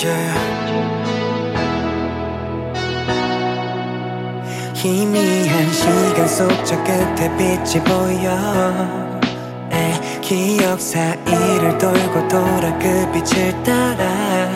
희미한 시간 속 저 끝에 빛이 보여 기억 사이를 돌고 돌아 그 빛을 따라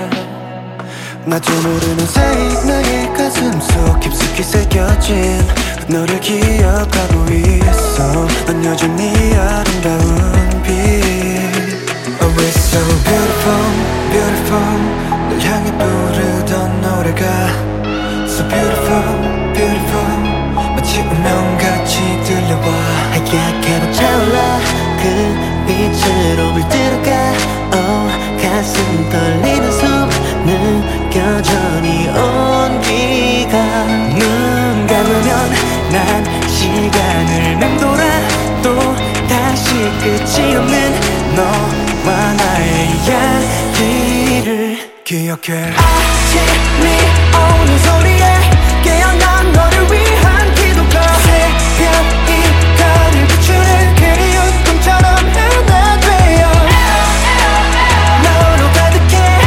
나도 모르는 사이 나의 가슴 속 깊숙이 새겨진 너를 기억하고 있어 넌 여전히 아름다운 빛 Oh it's so beautiful, beautiful 널 향해 부르던 노래가 So beautiful, beautiful 마치 운명같이 들려와 하얗게도 차올라 그 빛으로 물들어가 가슴 떨리는 숨 느껴져니 온기가 눈 감으면 난 시간을 맴돌아 또 다시 끝이 없는 너와 나의 이야기를 기억해 아침이 오는 소리에 깨어난 너를 위한 기도가 새벽이 가을 비추는 그리운 꿈처럼 하나 되어 너로 가득해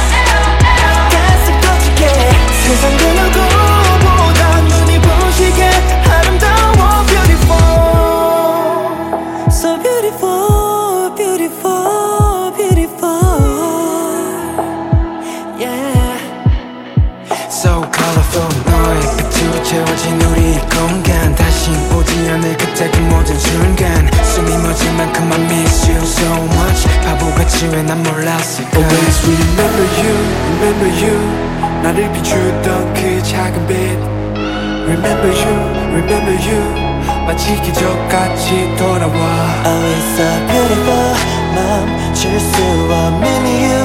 가슴 터지게 세상 그 누구보다 눈이 부시게 아름다워 beautiful So beautiful, beautiful, beautiful Yeah So colorful 너의 빛으로 채워진 우리 공간 다시 오지 않을 그때 그 모든 순간 숨이 멎을 만큼 I miss you so much 바보같이 왜 난 몰랐을까 Always remember you 나를 비추던 그 작은 빛 Remember you 마치 기적같이 돌아와 Oh it's so beautiful 멈출 수 없는 이유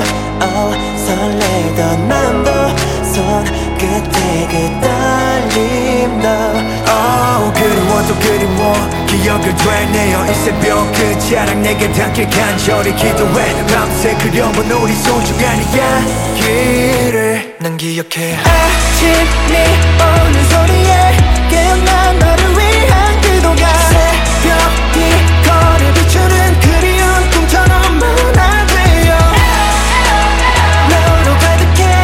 설레던 마음도 손끝에 그 떨림도 Oh 그리워도 그리워 기억을 되뇌어 이 새벽 그 자랑 내게 닿길 간절히 기도해 밤새 그려본 우리 소중한 이야기를 난 기억해 아침이 오는 소리에 깨어난 너를 위한 기도가 새벽이 거리 비추는 그리운 꿈처럼 하나 되어 너로 가득해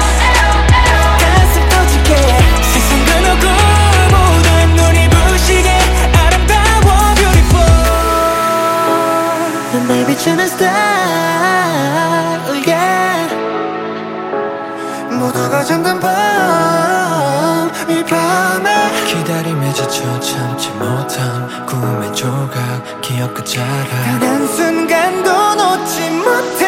가슴 터지게 세상 그 누구보다 눈이 부시게 아름다워 beautiful 난 날 비추는 star oh yeah 모두가 잠든 밤 이 밤에 기다림에 지쳐 참지 못한 꿈의 조각 기억 그 자락 단 한순간도 놓지 못해